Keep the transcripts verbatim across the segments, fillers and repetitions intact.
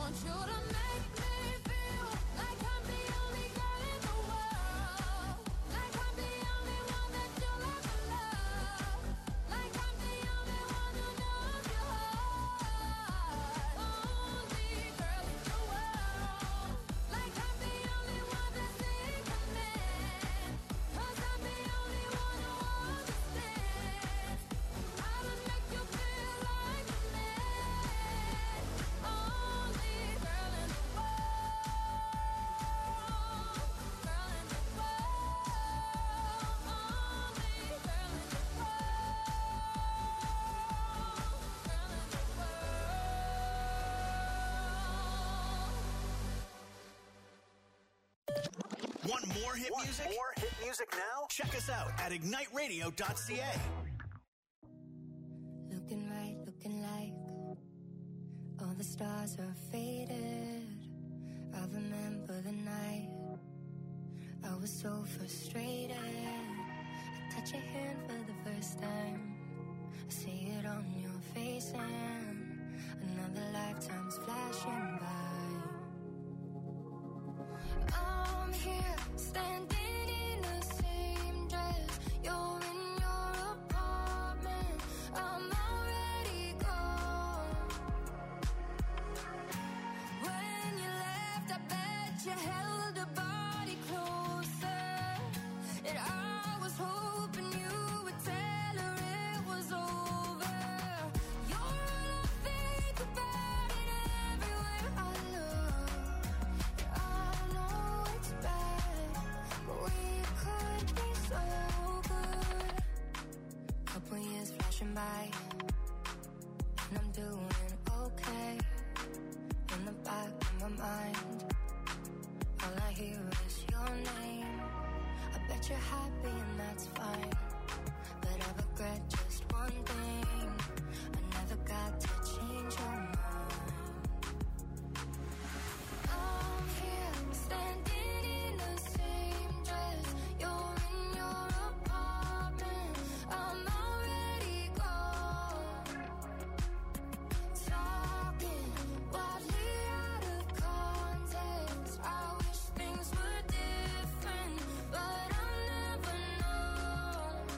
want you to make me feel like I'm the only girl in the world, like I'm the only one that you'll ever love, like I'm the only one who knows your heart. Only girl in the world, like I'm the only one that's in command, 'cause I'm the only one who understands how to make you feel like a man. Only girl in the world, girl in the world, only girl in the world, girl in the world. Want more hit Want music? more hit music now? Check us out at ignite radio dot c a. Looking right, looking like all the stars are faded. I remember the night I was so frustrated. I touch your hand for the first time. I see it on your face and another lifetime's flashing by. I'm here standing in the same dress. You're in your apartment. I'm already gone. When you left, I bet you held a body closer, and I was hoping you would tell her it was over. You're all I think about, and everywhere I look, I know it's bad, but we could be so good. Couple years flashing by, and I'm doing okay. In the back of my mind, all I hear is your name. I bet you're happy and that's fine, but I regret just one thing: I never got to change your mind. I'm here standing in the same dress. You're in your apartment. I'm already gone. Talking wildly out of context. I wish things were different, but I'll never know.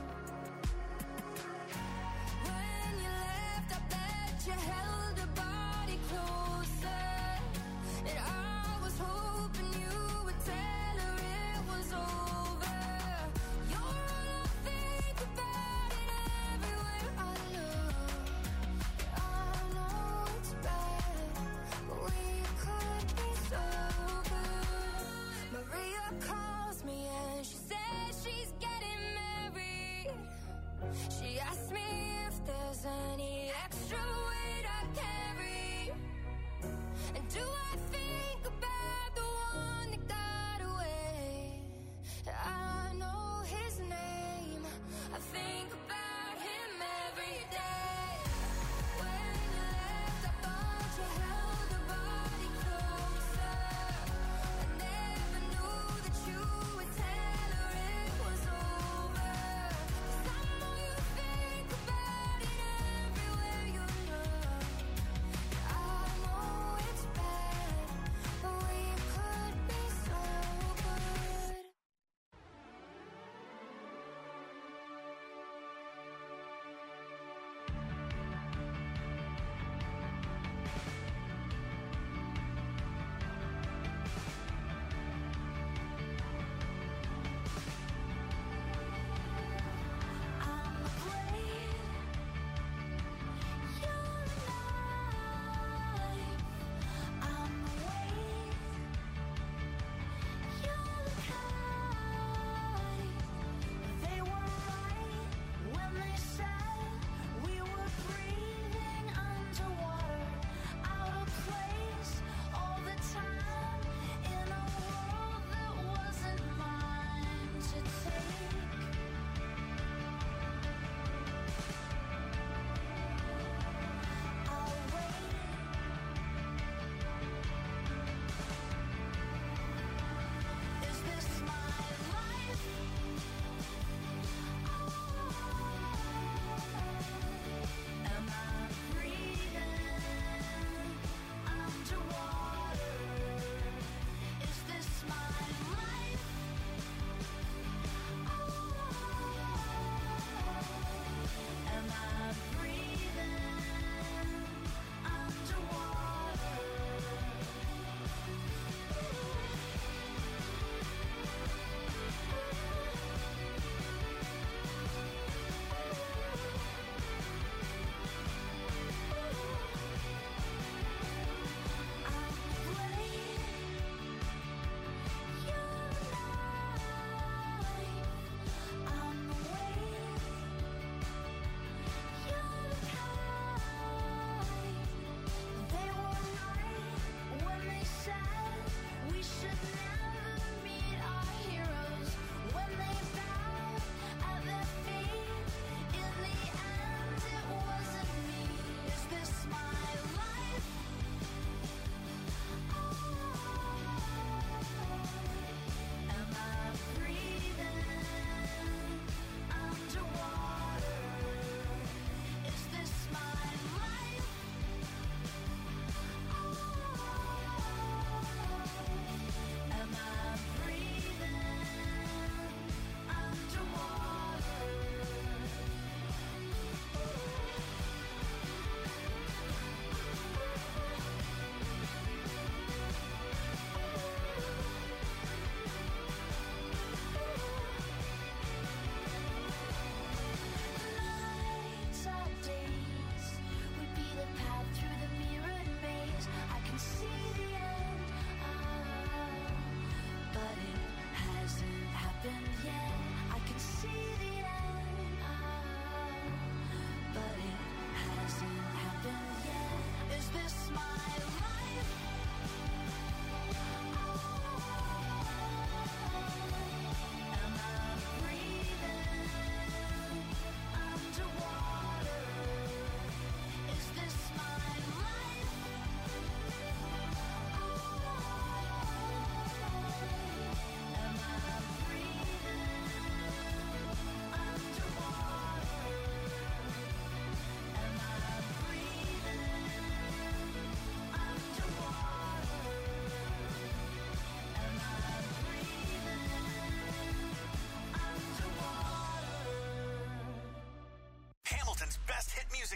When you left, I bet you held a body closer, and I was hoping you would tell her it was over. You're all I think about, and everywhere I look, I know it's bad, but we could be so good. Maria calls me and she says she's getting married. She asked me if there's any extra weight I carry, and do I think about the one that got away? I know his name, I think about him every day. When you left, I thought you held a body closer. I never knew that you would tell her it was over. 'Cause I know you think about it everywhere you look. I know it's bad,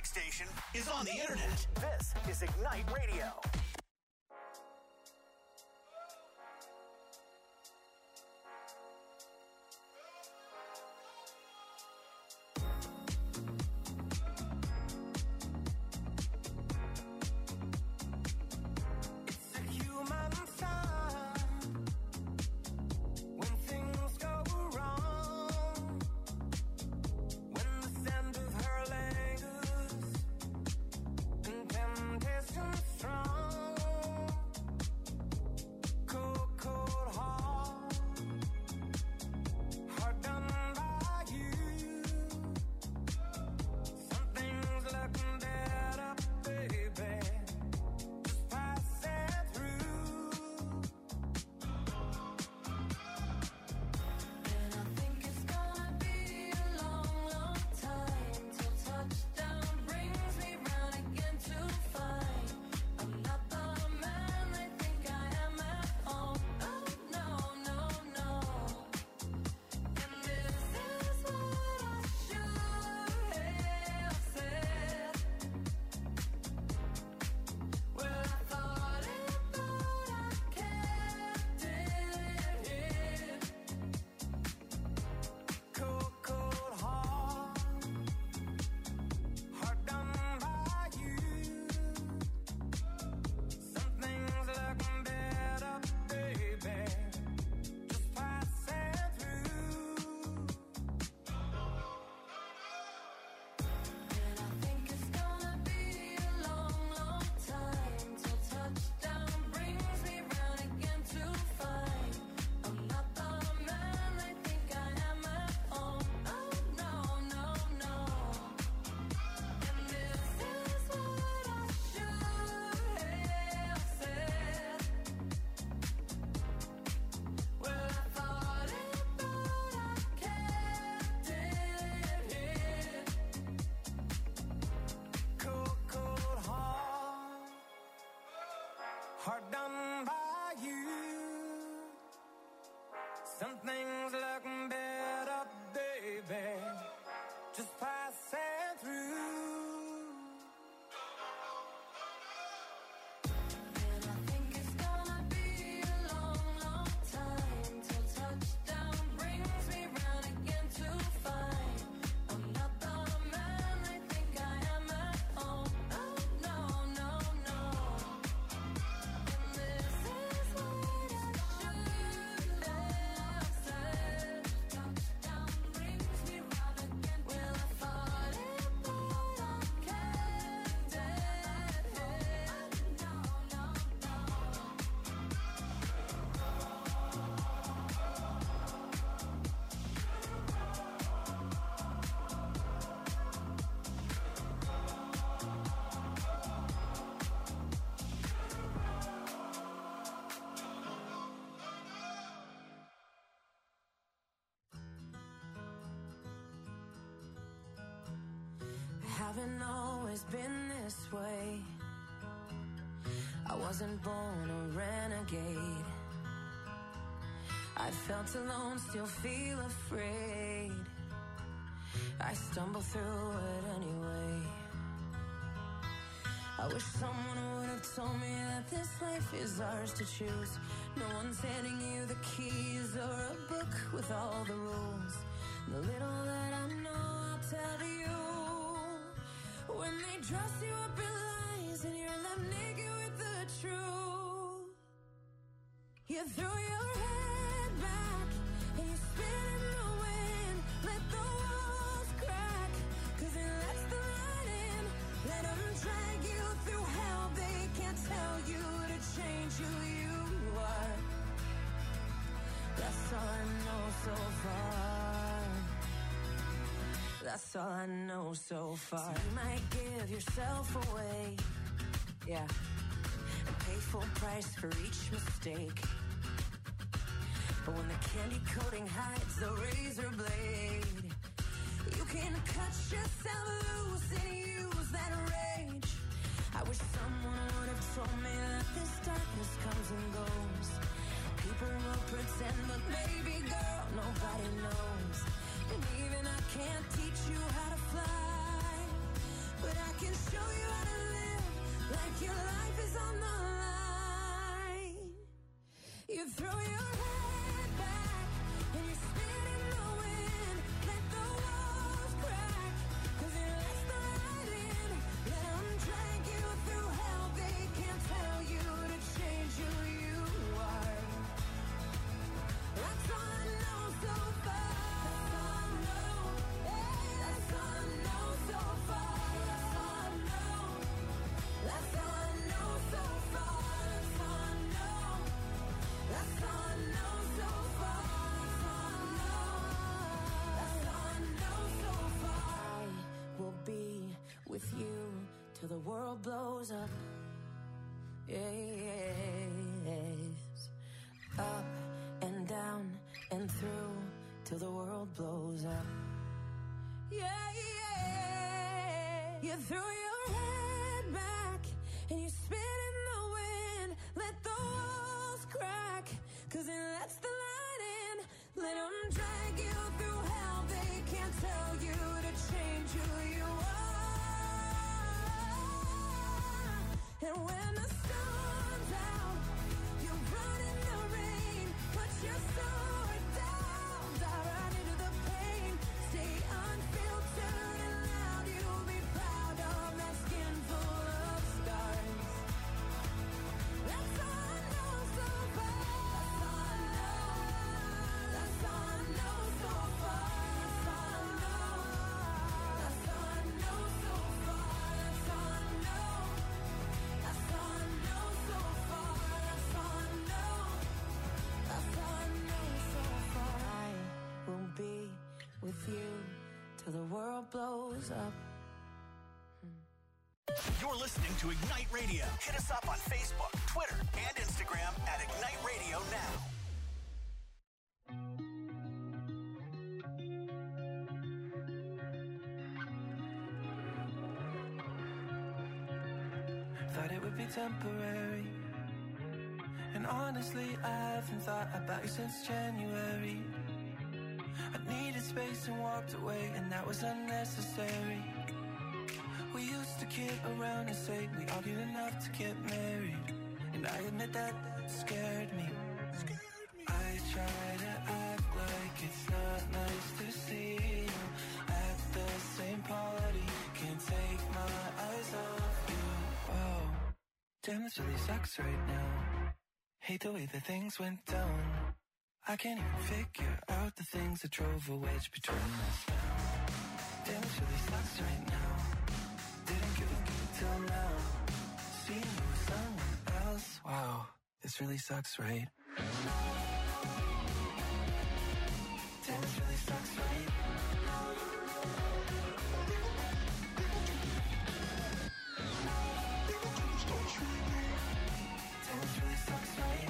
music station is on the internet. This is Ignite Radio. Hard done by you. Some things look better, baby, just passing through. And I think it's gonna be a long, long time till touchdown brings me round again to find I'm not the man they think I am at home. Oh, no, no, no. And this is what I should have said. Touchdown brings me round again. Well, I thought it, but I can't dead it. No, no, no. I haven't always been this way. I wasn't born a renegade. I felt alone, still feel afraid. I stumble through it anyway. I wish someone would have told me that this life is ours to choose. No one's handing you the keys or a book with all the rules. The little that I know, I'll tell you. When they dress you up in lies and you're left naked with the truth, you throw your head back and you spin in the wind. Let the walls crack, cause it lets the light in. Let them drag you through hell. They can't tell you to change who you are. That's all I know so far. That's all I know so far. So you might give yourself away, yeah, and pay full price for each mistake. But when the candy coating hides the razor blade, you can cut yourself loose and use that rage. I wish someone would have told me that this darkness comes and goes. People will pretend, but baby girl, nobody knows. And even I can't teach you how to fly, but I You throw your head back and you spit in the wind. Let the walls crack, 'cause it lets the light in. Let them drag you through hell. They can't tell you to change who you are. That's all I know so far. That's all I know. Hey, that's all I know so far. That's all I know. That's all I know so far. That's all I know. That's all I know so far. That's all I know. That's all I know so far. I will be with you till the world blows up. Yes. Up and down and through till the world blows up. Yeah, yeah. You throw your head back and you spit in the wind. Let the walls crack, 'cause it lets the light in. Let them drag you through hell. They can't tell you to change who you are. And when the sun's out, you run in the rain. Put your sword down, dive right into the pain. Stay unfiltered and loud. You'll be proud of that skin full of scars. That's all I know so far. That's all I know. That's all I know so far. That's all I know. That's all I know so far. That's all I know. That's all I know so far. That's all I know. That's all I know so far. I will be with you till the world blows up. You're listening to Ignite Radio. Hit us up on Facebook, Twitter, and Instagram at Ignite Radio Now. Thought it would be temporary. And honestly, I haven't thought about you since January. I needed space and walked away, and that was unnecessary. We used to kid around and say we argued enough to get married. And I admit that scared me. I try to act like it's not nice to see you at the same party. Can't take my eyes off you. Whoa, damn, this really sucks right now. Hate the way that things went down. I can't even figure out the things that drove a wedge between us now. Damn, this really sucks right now. Didn't give a good till now. Seeing you with someone else. Wow, this really sucks, right? Damn, this really sucks, right? Damn, this really sucks, right?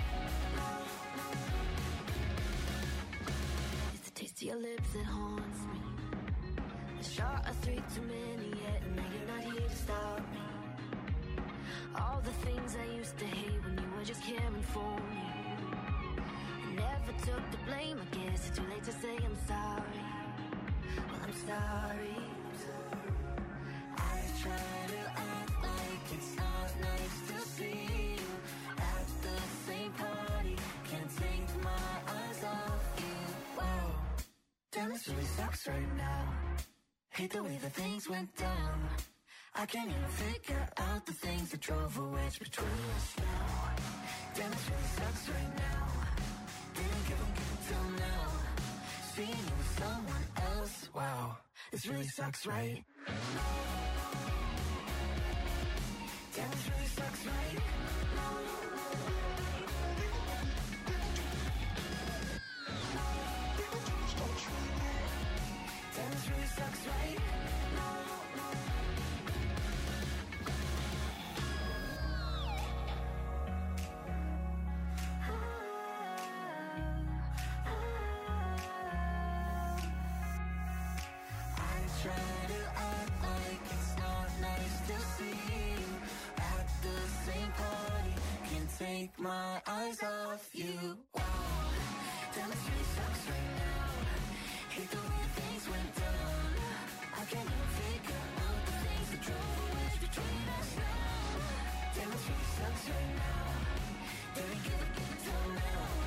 It's the taste of your lips that haunts me. A shot of three too many yet, and now you're not here to stop me. All the things I used to hate when you were just caring for me. I never took the blame, I guess it's too late to say I'm sorry. Well, I'm sorry. I try to act like it's not nice to see you at the same party. Can't take my eyes off you. Wow, damn, this really sucks right now. Hate the way that things went down. I can't even figure out the things that drove a wedge between us now. Damn, this really sucks right now. Didn't give a good till now. Seeing you with someone else. Wow, this really sucks, right? Damn, this really sucks, right? Damn, this really sucks, right? I try to act like it's not nice to see you at the same party. Can't take my eyes off you. Wow, damn, this really sucks right now. Hate the way things went down. I can't even figure out the things that drove a wedge between us now. Damn, this really sucks right now. Didn't give a good till now.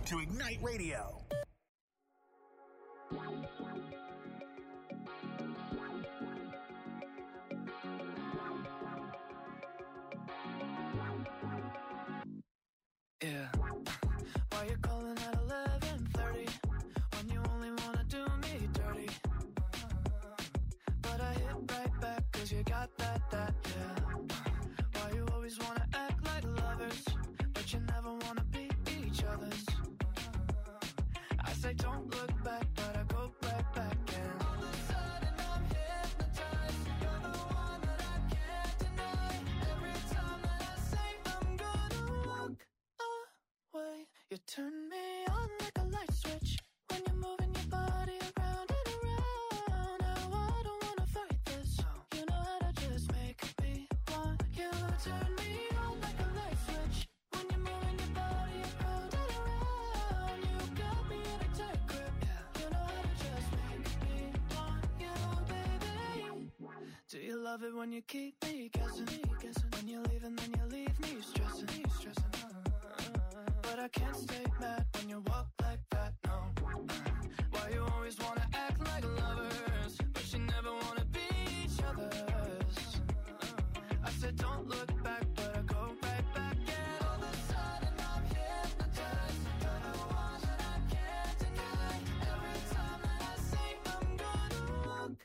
to Ignite Radio. Yeah. Why you calling at eleven thirty when you only wanna do me dirty? But I hit right back 'cause you got that, that, yeah. Why you always wanna act like lovers, but you never wanna be each other's? I say don't look back, but I go right back and all of a sudden I'm hypnotized. You're the one that I can't deny. Every time that I say I'm gonna walk away, you turn me on like a light switch when you're moving your body around and around. Now I don't wanna fight this. You know how to just make me want you. Turn me on like a light switch when you're moving your body around and around. You got me in a tight grip. You know how to just make me want you, baby. Do you love it when you keep me guessing? When you leave and then you leave me stressing, stressing. But I can't stay mad when you walk like that, no. Why you always wanna act like lovers, but you never wanna be each other's? I said don't look back, but I go right back. And all of a sudden I'm hypnotized. You're the one that I can't deny. Every time that I say I'm gonna walk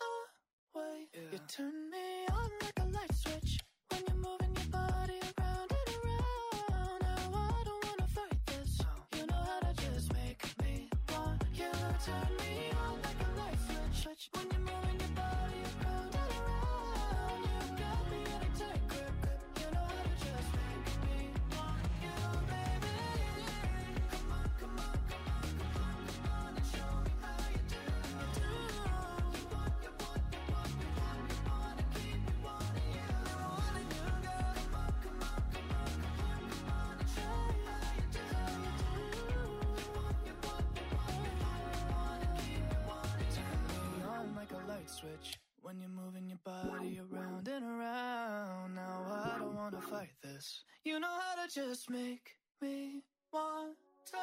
away, you turn me on like a light switch when you're moving your body around and around. Now I don't wanna fight this. You know how to just make me want you. Turn me on like a light switch when you're moving your body around and around. You got me in a tight grip. You know how to just make me want you, baby. Come on, come on, come on, come on, come on and show me how you do. You do. You want, you want, you want, you want, you want to keep me wanting you. Wanting you, girl. Come on, come on, come on, come on, come on and show me how you do. You want, you want, you want, you want, you want to keep me wanting you. Turn me on like a light switch when you're moving your body around and around. Now I don't wanna fight this. You know how to just make me want to.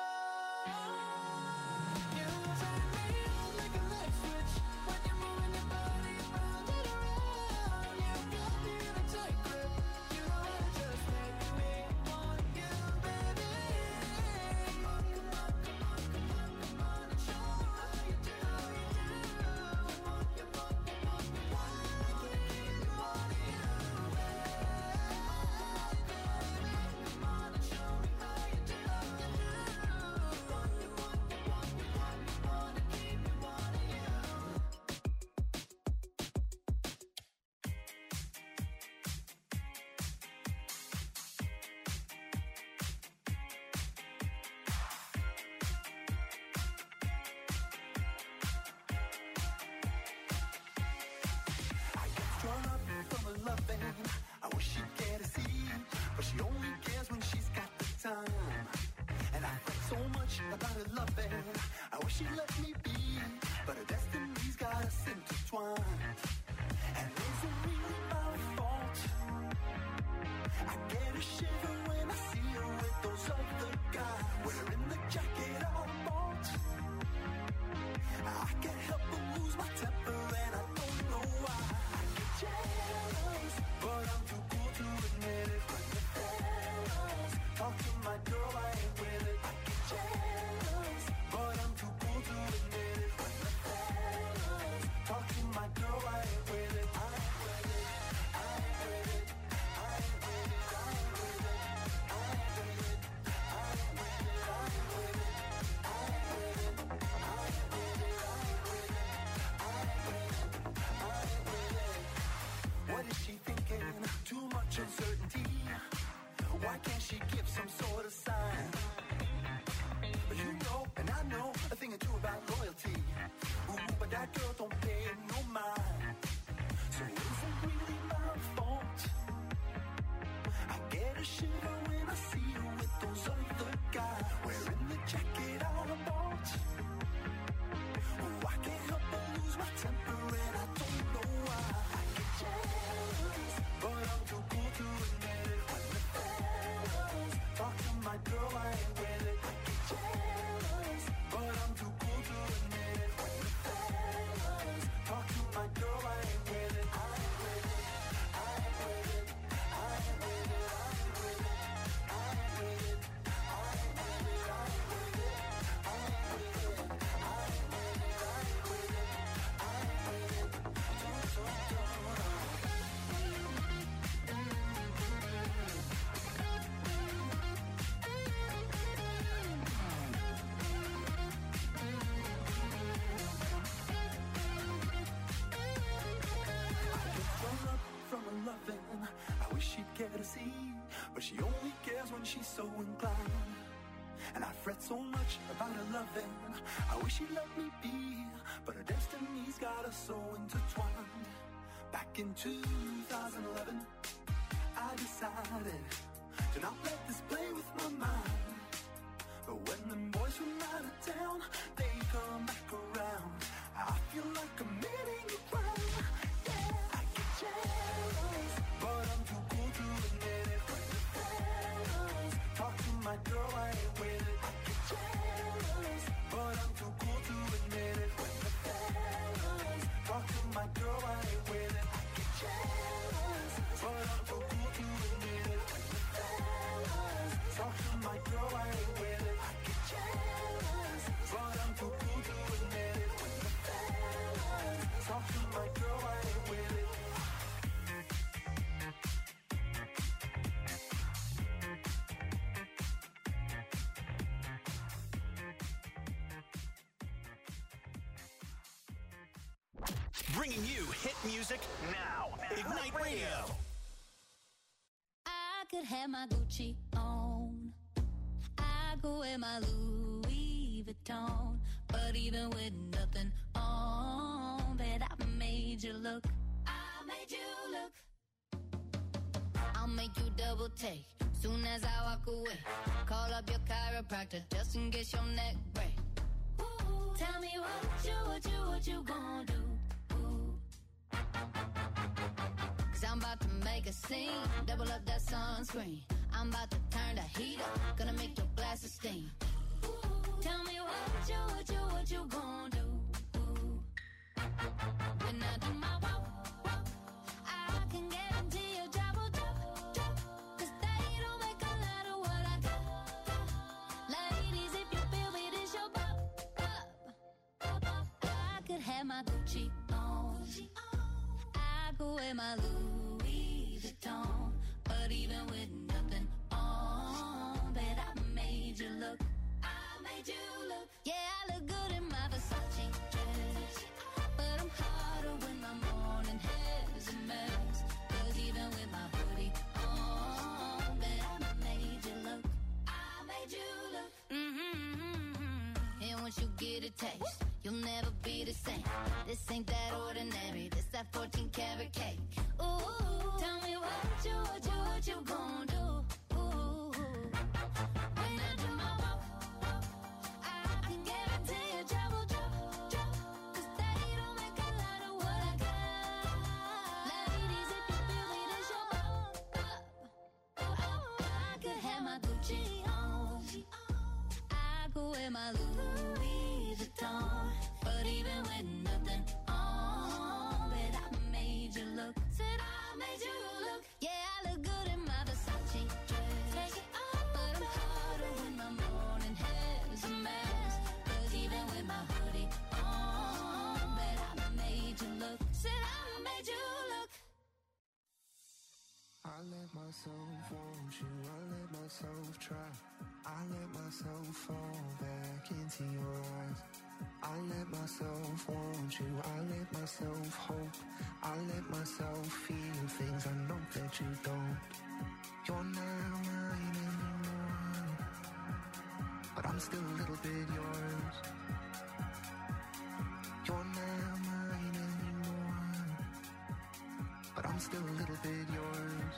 You turn me on like a light switch when you're moving your body around and around. You got me in a tight grip. You know how to just make me want you, baby. Come on, come on, come on, come on, come on and show me how you do. You want, you want, you want, you want, you want to keep me wanting you. Come on and show me how you do. You want, you want, you want, you want, you want to keep me wanting you. Drawn up from a love vein. I wish she'd get a seat, but she only cares when she's got the time. And I think so much about her love vein. I wish she'd let me be, but her destiny's got us intertwined. And is it really my fault? I get a shiver when I see her with those other guys, wearing the jacket I bought. I can't help but lose my temper and I don't know why. I get jealous, but I'm too cool to admit it. When the fellas talk to my girl, I ain't with it. I get jealous, but I'm too cool to admit it. When the fellas talk to my girl, I ain't with it. I ain't with it. I ain't with it. I ain't with it. I ain't with it. I ain't with it. I ain't with it. I ain't with it. I ain't with it. I ain't with it. I ain't with it. I ain't with it. I ain't with it. What is she thinking? Too much uncertainty. Why can't she give some sort of sign? But you know, and I know a thing or two about loyalty. Ooh, but that girl don't pay no mind. So is it really my fault? I get a shiver when I see her with those other guys, wearing the jacket I bought. Oh, I can't help but lose my temper and I don't know why. I get jealous, but I'm too cool to admit it. When the fellas talk to my girl, I ain't with it. I get jealous. I wish she'd care to see, but she only cares when she's so inclined. And I fret so much about her loving. I wish she'd let me be, but her destiny's got us so intertwined. Back in two thousand eleven, I decided to not let this play with my mind. But when them boys from out of town, they come back around, I feel like committing a crime. Yeah, I get jealous, but I'm too cool to admit it. When the fellas talk to my girl, I ain't with it. I get jealous, but I'm too cool to admit it. When the fellas talk to my girl, I ain't with it. I get jealous, but I'm too cool to admit it. When the fellas talk to my girl, I ain't with it. I get jealous, but I'm too cool to admit it. When the fellas talk to my girl, I ain't with it. Bringing you hit music now. Ignite Radio. I could have my Gucci on. I could wear my Louis Vuitton. But even with nothing on, bet I made you look. I made you look. I'll make you double take soon as I walk away. Call up your chiropractor just in case your neck break. Ooh, tell me what you, what you, what you gonna do. Cause I'm about to make a scene, double up that sunscreen. I'm about to turn the heat up, gonna make your glasses steam. Ooh, tell me what you, what you, what you gonna do. Ooh. When I do my walk, walk, I can guarantee your job will drop, drop. Cause they don't make a lot of what I got, got. Ladies, if you feel me, this your bop, bop, bop, bop. I could have my Gucci on, Gucci on. I could wear my Louis Vuitton, but even with nothing on, bet I made you look. I made you look. Yeah, I look good in my Versace dress, but I'm hotter when my morning hair's a mess. Cause even with my hoodie on, bet I made you look. I made you look. Mm-hmm. And once you get a taste, you'll never be the same. This ain't that ordinary, this that fourteen karat cake. Ooh, tell me what you, what you, what you gon' do. Ooh, when I do my walk, walk, I can guarantee your job will drop, drop. Cause they don't make a lot of what I got. Ladies, if you feel me, this your bop, bop. Oh, I could have my Gucci on. I could wear my Louis Vuitton. But even with nothing on, bet I made you look. Said I made you look. Yeah, I look good in my Versace dress. Take it off, but I'm hotter when my morning hair's a mess. Cause even with my hoodie on, bet I made you look. Said I made you look. I let myself want you, I let myself try. I let myself fall back into your eyes. I let myself want you, I let myself hope. I let myself feel things I know that you don't. You're not mine anymore, but I'm still a little bit yours. You're not mine anymore, but I'm still a little bit yours.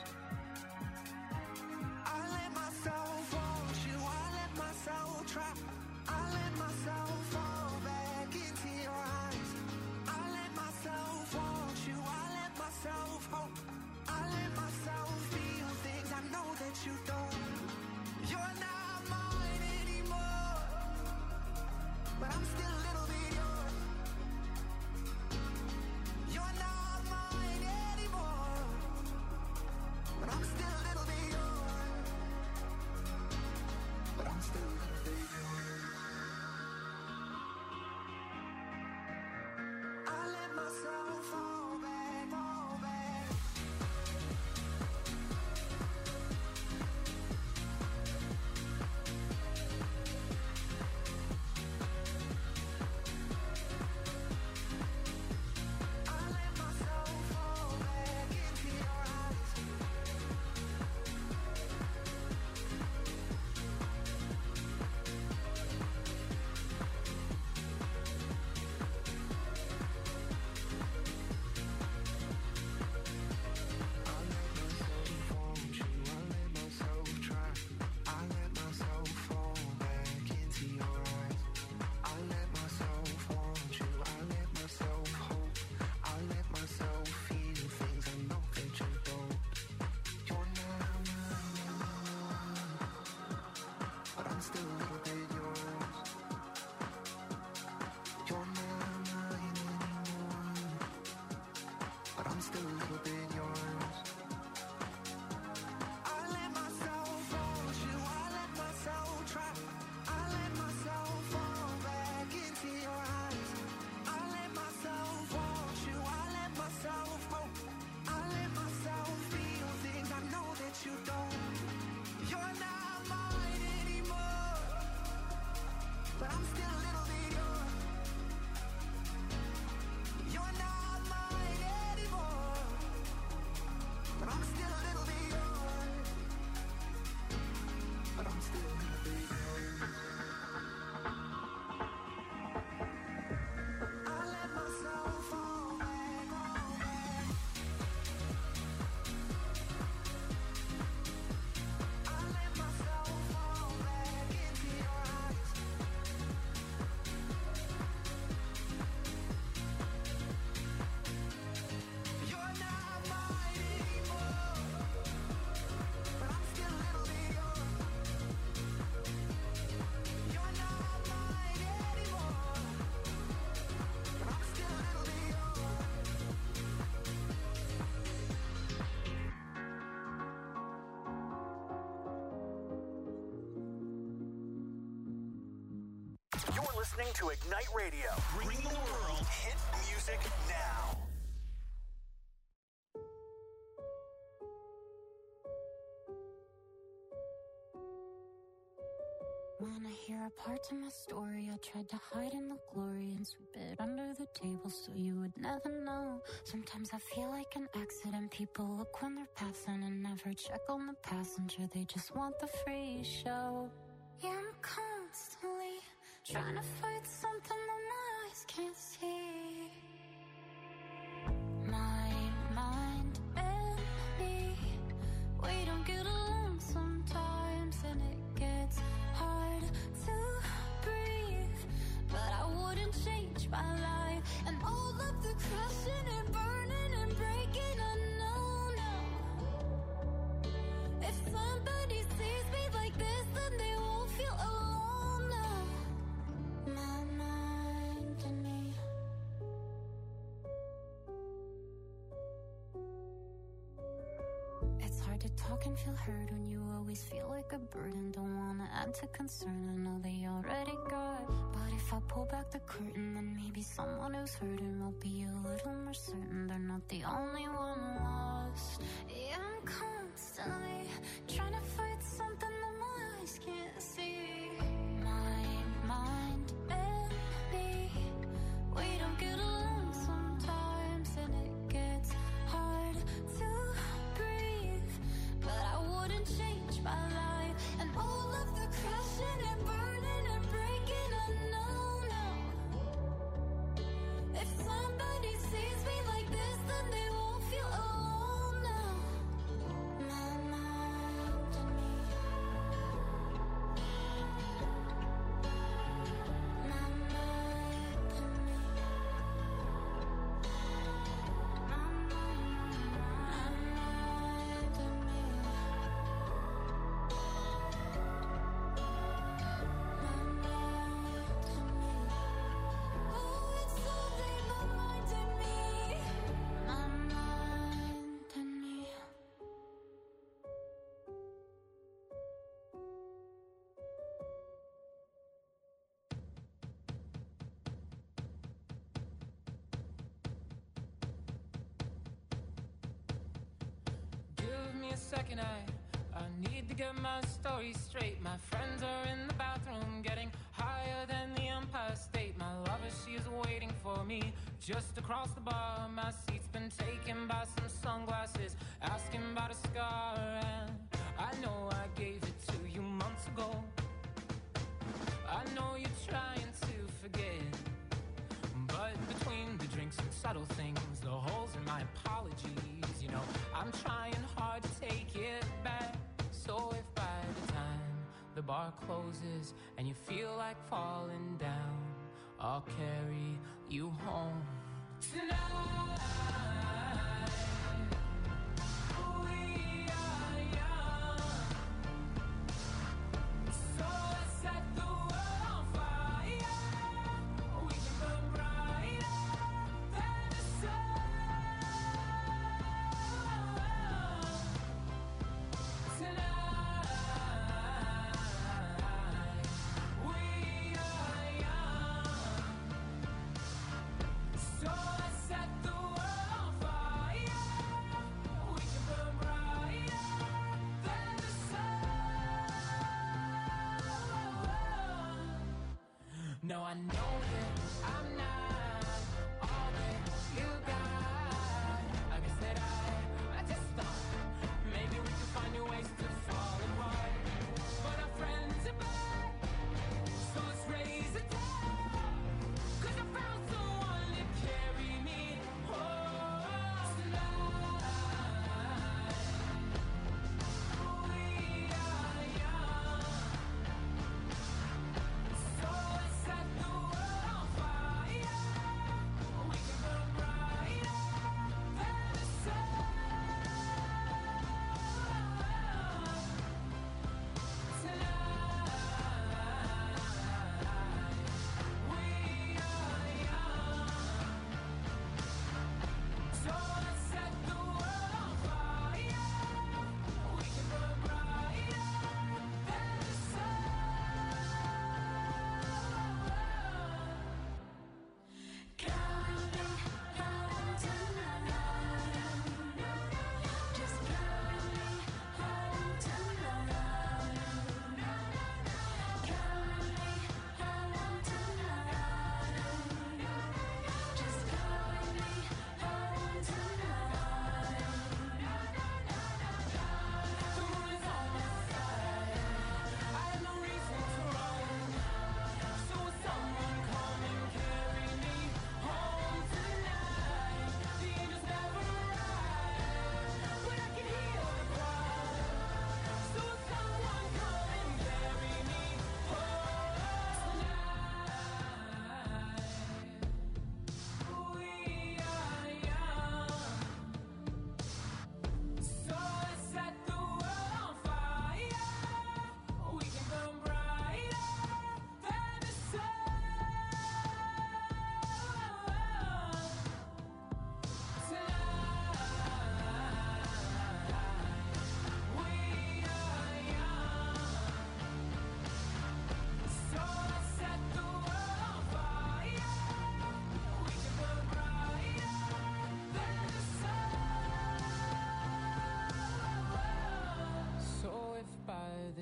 I let myself want you, I let myself try. I let myself fall back into your eyes. I let myself want you, I let myself hope. I let myself feel things I know that you don't. You're not mine anymore, listening to Ignite Radio. Bring the world hit music now. Wanna hear a part of my story? I tried to hide in the glory and sweep it under the table so you would never know. Sometimes I feel like an accident. People look when they're passing and never check on the passenger. They just want the free show. Yeah, I'm constantly trying to fight something that my eyes can't see. My mind and me, we don't get along sometimes, and it gets hard to breathe. But I wouldn't change my life and all of the crushing and burning and breaking. I know now, if somebody sees me like this, then they won't feel alone now. My mind and me. It's hard to talk and feel heard when you always feel like a burden. Don't wanna add to concern, I know they already got. But if I pull back the curtain, then maybe someone who's hurting will be a little more certain they're not the only one lost. Yeah, I'm constantly trying to fight something that my eyes can't see. My mind and me, we don't get along sometimes, and it gets hard to breathe. But I wouldn't change my life and all of the crushing and burning and breaking. I know now, if somebody sees me like this, then they won't feel alone now. My mind and me. My mind and me. My mind and me. Oh, it's all they, my mind and me. My mind and me. Give me a second, I I need to get my story straight. My friends are in the bathroom getting higher than the Empire State. My lover, she is waiting for me just across the bar. My seat's been taken by some sunglasses, asking about a scar. And I know I gave it to you months ago. I know you're trying to forget, but between the drinks and subtle things, the holes in my apologies, you know, I'm trying hard to take it back. So if by the time the bar closes and you feel like falling down, I'll carry you home tonight. We are young, so let's set the world on fire. We can burn brighter than the sun. Tonight, we are young, so let's set the world on fire. We can burn brighter than the sun. No, I know that I'm not all that you got. I guess that I, I just thought maybe we could find new ways to fall apart. But our friends are back, so let's raise a toast. 'Cause I found someone to carry me home tonight. We are young, so let's set the world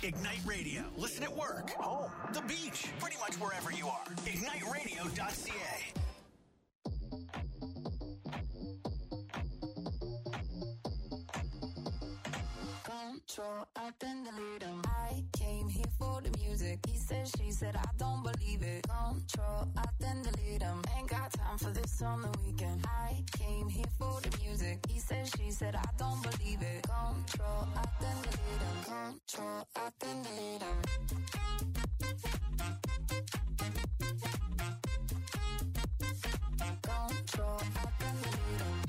Ignite Radio. Listen at work, home, the beach, pretty much wherever you are. ignite radio dot c a. Control, I then delete him. I came here for the music. He said, she said, I don't believe it. Control, I then delete him. Ain't got time for this on the weekend. I came here for the music. He said, she said, I don't believe it. Control, I then delete him. Control, I then delete him. Control, I then delete him.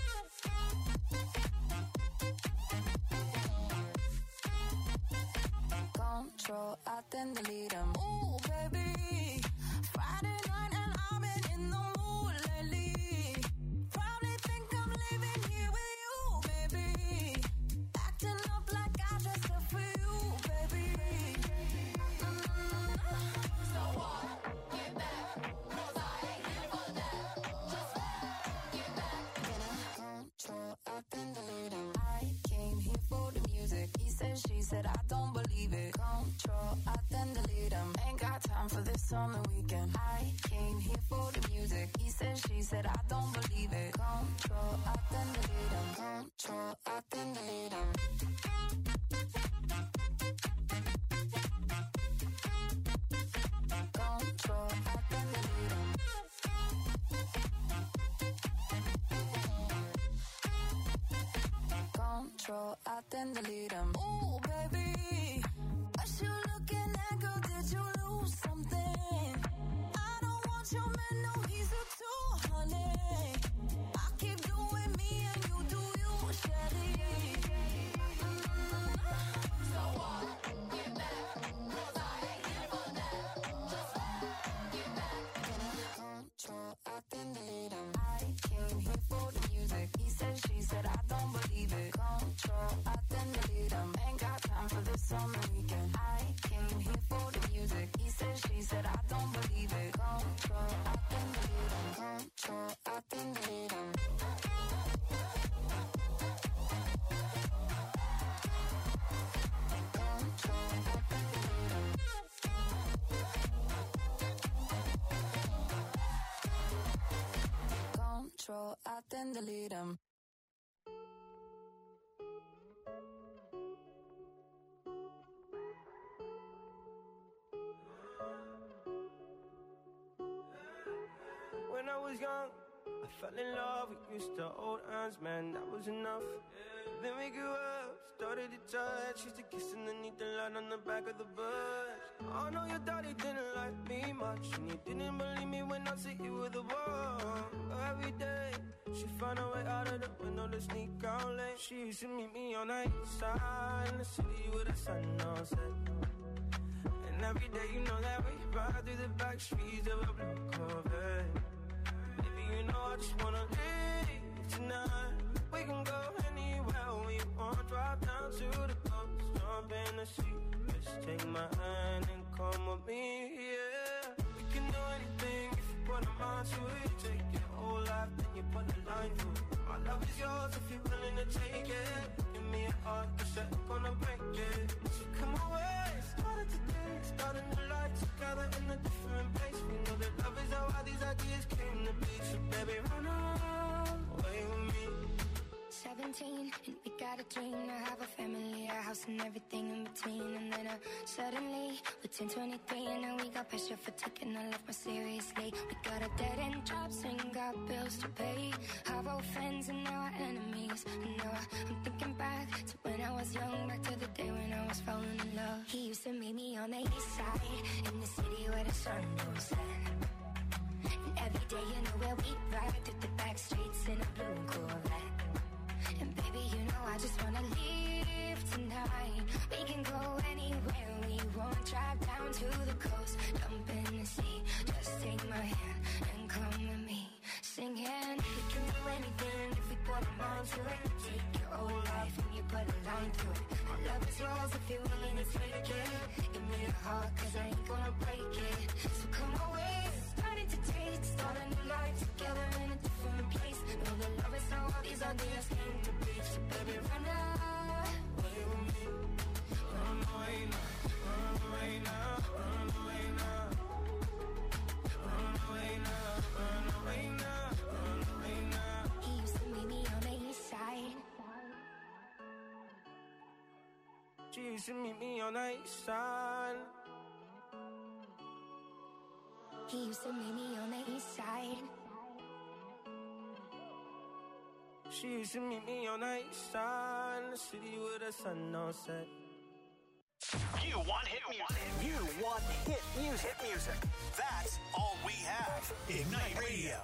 Control, I then delete him. Ooh, baby, Friday night and I've been in the mood lately. Probably think I'm living here with you, baby. Acting up like I dressed up for you, baby. Mm-hmm. So what? Get back, 'cause I ain't here for that. Just get back. Control, I then delete him. I came here for the music. He said, she said, I don't believe it. Control, I then delete him. Ain't got time for this on the weekend. I came here for the music. He said, she said, I don't believe it. Control, I then delete him. Control, I then delete him. Control, I then delete him. Control, I then delete him. Ooh, baby, what you looking at, girl? Did you lose something? I don't want your man, no, he's a two, honey. I keep doing me and you do you, Shelly. Mm-hmm. So what? Get back, 'cause I ain't here for that. Just get back. Control, I then delete him. I came here for the music. He said, she said, I don't believe it. Control, I then delete him. Ain't got time for this on the weekend. I came here for the music. He said, she said, I don't believe it. Control, I then delete him. Control, I then delete him. Control, I then delete him. Control, I then delete him. When I was young, I fell in love. We used to hold hands, man, that was enough. Then we grew up, started to touch. Used to kiss underneath the light on the back of the bus. I know your daddy didn't like me much, and he didn't believe me when I said you were the one. But every day, she found a way out of the window to sneak out late. She used to meet me on the east side in the city with the sun on set. And every day, you know that we ride through the back streets of a blue Corvette. Baby, you know I just wanna leave tonight. We can go anywhere we want. Drive down to the coast, jump in the sea. Just take my hand and come with me, yeah. We can do anything if you put a mind to it. Take your whole life, then you put a line through it. My love is yours if you're willing to take it. Give me a heart, 'cause I'm gonna break it. So come away, started today, starting the light together in a different place. We know that love is how all these ideas came to be. So baby, run away with me. seventeen, and we got a dream to have a family, a house and everything in between. And then uh, suddenly, we're ten twenty-three, and now we got pressure for taking our life more seriously. We got a dead-end jobs and got bills to pay. Our old friends and now our enemies. And now I, I'm thinking back to when I was young, back to the day when I was falling in love. He used to meet me on the east side, in the city where the sun goes set. And every day, you know where we ride through the back streets in a blue Corvette. And baby, you know I just wanna leave tonight. We can go anywhere we want. Drive down to the coast, jump in the sea. Just take my hand and come with me. Singing, we can do anything if we put our mind to it. Take your whole life and you put a line through it. My love is yours if you're willing to take it. Give me a heart, 'cause I ain't gonna break it. So come away, starting to taste. Start a new life together in a different place. Know that love is how all these ideas came to be. So baby, run away with me. Run away now. used to meet me on the east side. He used to meet me on the east side. She used to meet me on the east side, in the city with the sun on set. You want hit music. You want hit music. Hit music. That's all we have. Ignite Radio.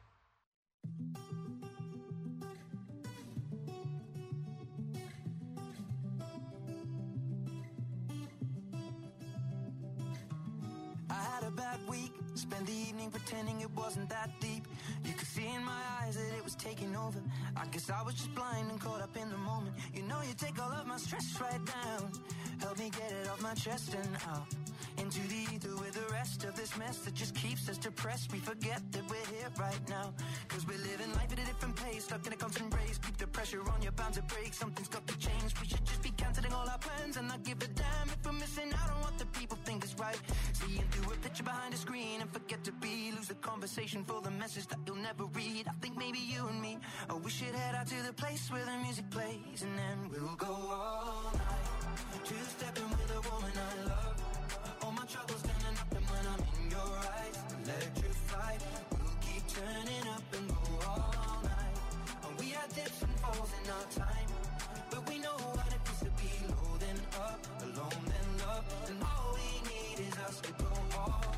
I had a bad week, spent the evening pretending it wasn't that deep. You could see in my eyes that it was taking over. I guess I was just blind and caught up in the moment. You know you take all of my stress right down. Help me get it off my chest and out into the ether with the rest of this mess that just keeps us depressed. We forget that we're here right now, cause we're living life at a different pace, stuck in a constant race. Keep the pressure on, you're bound to break. Something's got to change. We should just be cancelling all our plans and not give a damn if we're missing out on what the people think is right. Seeing through a picture behind a screen and forget to be. Lose the conversation for the message that you'll never read. I think maybe you and me, oh, we should head out to the place where the music plays, and then we'll go all night, two-stepping with a woman I love. All my troubles standing up, and when I'm in your eyes, electrified. We'll keep turning up and go all night. And we had dips and falls in our time, but we know what it feels to be low then up, alone then love. And all we need is us to go all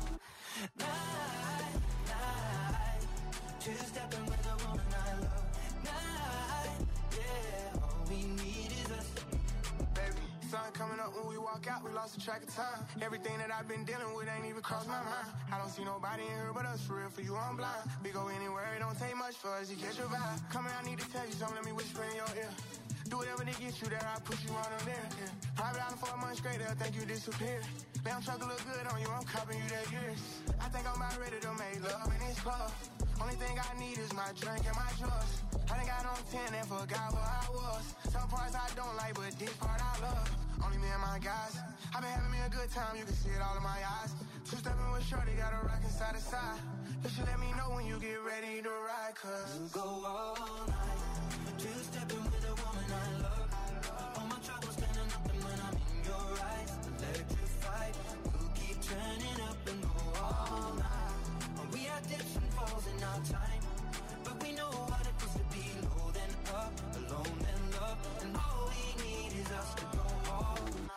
night, night. Two-stepping with a woman I love. Night, yeah. All we need is us. Baby, sun coming up when we walk out, we lost the track of time. Everything that I've been dealing with ain't even crossed my mind. I don't see nobody in here but us, for real, for you I'm blind. We go anywhere, it don't take much for us to catch your vibe. Come here, I need to tell you something, let me whisper in your ear. Do whatever to get you there, I push you on them there. Yeah. Private island for a month straight, they'll think you disappeared. Damn truck look good on you, I'm copping you that years. I think I'm about ready to make love in this club. Only thing I need is my drink and my drugs. I done got on ten and forgot where I was. Some parts I don't like, but this part I love. Only me and my guys. I been having me a good time, you can see it all in my eyes. Two-stepping with shorty, got a rockin' side to side. You should let me know when you get ready to ride, cause we'll go all night, two-stepping with a woman I love. All my troubles standing up, and when I'm in your eyes, electrified. We'll keep turning up and go all night. And we had dips and falls in our time, but we know what it feels to be low then up, alone then love. And all we need is us to go all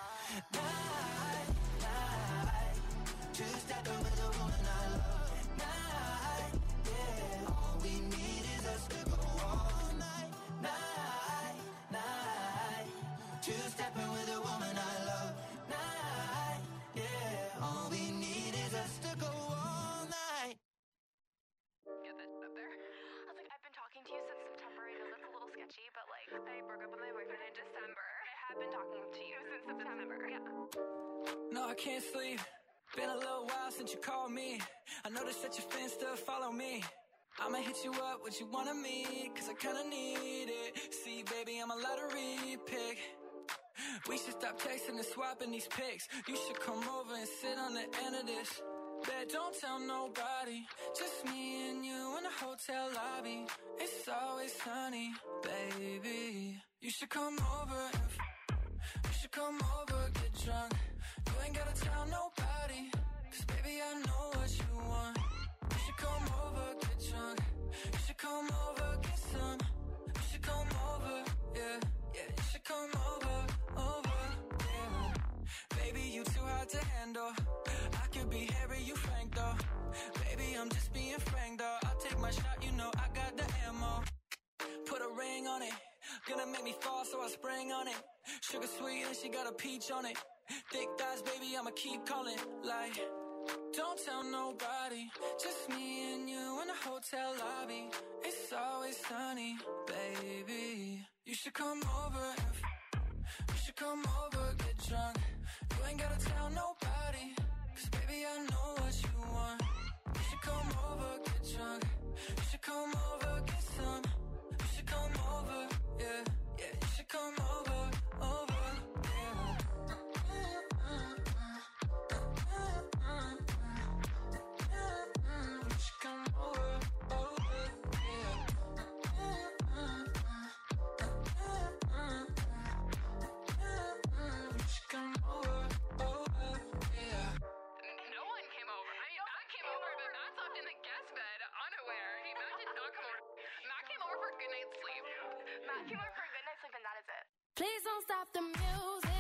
night, night. Two-stepping with a woman I love. Night, yeah. All we need is us to go all night, night, night. Two-stepping with a woman I love. Night, yeah. All we need is us to go all night. Get that up there. I was like, I've been talking to you since September. I know that's a little sketchy, but like, I broke up with my boyfriend in December. I have been talking to you since September. Yeah. No, I can't sleep. Been a little while since you called me. I noticed that your fans still follow me. I'ma hit you up, what you want of me, cause I kinda need it. See, baby, I'm a lottery pick. We should stop texting and swapping these pics. You should come over and sit on the end of this. Bed, don't tell nobody. Just me and you in the hotel lobby. It's always sunny, baby. You should come over and f- You should come over, get drunk. You ain't gotta tell nobody, cause baby I know what you want. You should come over, get drunk. You should come over, get some. You should come over, yeah, yeah. You should come over, over, yeah. Baby, you too hard to handle. I could be Harry, you Frank though. Baby, I'm just being frank though. I'll take my shot, you know I got the ammo. Put a ring on it. Gonna make me fall, so I spring on it. Sugar sweet and she got a peach on it. Thick thighs, baby, I'ma keep calling. Like, don't tell nobody. Just me and you in the hotel lobby. It's always sunny, baby. You should come over and f- You should come over, get drunk. You ain't gotta tell nobody, cause baby I know what you want. You should come over, get drunk. You should come over, get some. You should come over, yeah, yeah. You should come over, over, yeah. You should come over, over, yeah. You should come came over for a good night's sleep and that is it. Please don't stop the music.